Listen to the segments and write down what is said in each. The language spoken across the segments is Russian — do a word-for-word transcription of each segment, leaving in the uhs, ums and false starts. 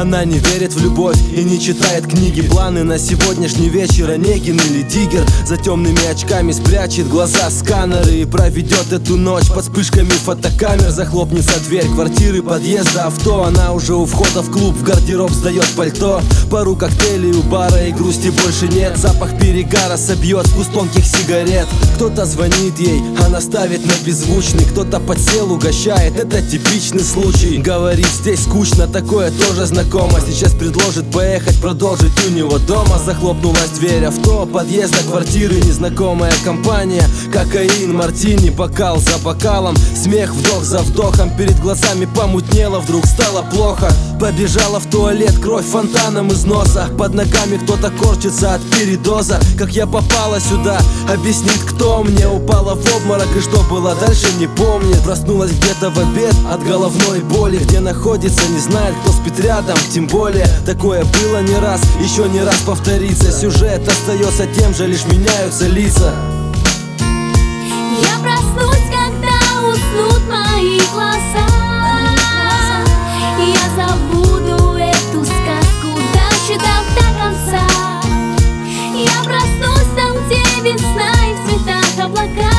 Она не верит в любовь и не читает книги. Планы на сегодняшний вечер Онегин или Диггер. За темными очками спрячет глаза сканеры и проведет эту ночь под вспышками фотокамер. Захлопнется дверь квартиры, подъезда, авто. Она уже у входа в клуб, в гардероб сдает пальто. Пару коктейлей у бара и грусти больше нет. Запах перегара собьет вкус тонких сигарет. Кто-то звонит ей, она ставит на беззвучный. Кто-то подсел, угощает, это типичный случай. Говорит, здесь скучно, такое тоже знакомо. Сейчас предложит поехать, продолжить у него дома. Захлопнулась дверь авто, подъезда, квартиры. Незнакомая компания, кокаин, мартини, бокал за бокалом. Смех, вдох за вдохом, перед глазами помутнело, вдруг стало плохо. Побежала в туалет, кровь фонтаном из носа. Под ногами кто-то корчится от передоза. Как я попала сюда, объяснит кто мне. Упала в обморок и что было дальше не помнит. Проснулась где-то в обед от головной боли. Где находится, не знает, кто спит рядом. Тем более, такое было не раз, еще не раз повторится. Сюжет остается тем же, лишь меняются лица. Я проснусь, когда уснут мои глаза. Я забуду эту сказку, дочитав до конца. Я проснусь там, где весна и в цветах облака.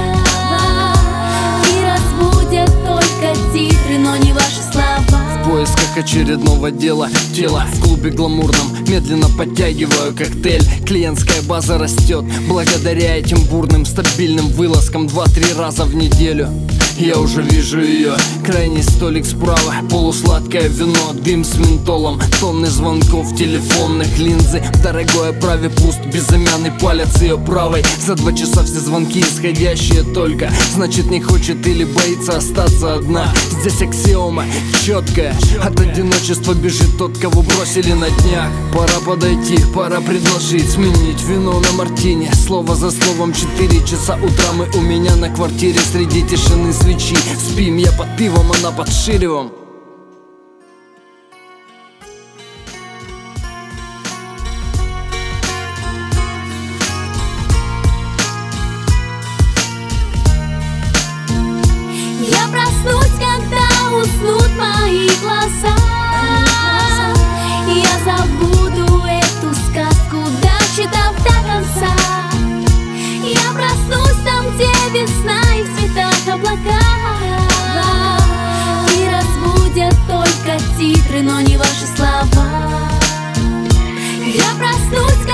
И разбудят только титры, но не ваши слова. В поисках очередного дела, тело в клубе гламурном. Медленно подтягиваю коктейль. Клиентская база растет благодаря этим бурным стабильным вылазкам два-три раза в неделю. Я уже вижу ее, крайний столик справа, полусладкое вино, дым с ментолом, тонны звонков, телефонных, линзы в дорогой оправе, пуст безымянный палец ее правой. За два часа все звонки исходящие только, значит не хочет или боится остаться одна. Здесь аксиома четкая, от одиночества бежит тот, кого бросили на днях. Пора подойти, пора предложить сменить вино на мартини. Слово за словом, четыре часа утра мы у меня на квартире среди тишины свечи. Спим, я под пивом, она под ширевом. Я проснусь, когда уснут мои глаза. Я забуду эту сказку, дочитав до конца. Я проснусь там, где весна и в цветах облака. И разбудят только титры, но не ваши слова. Я проснусь,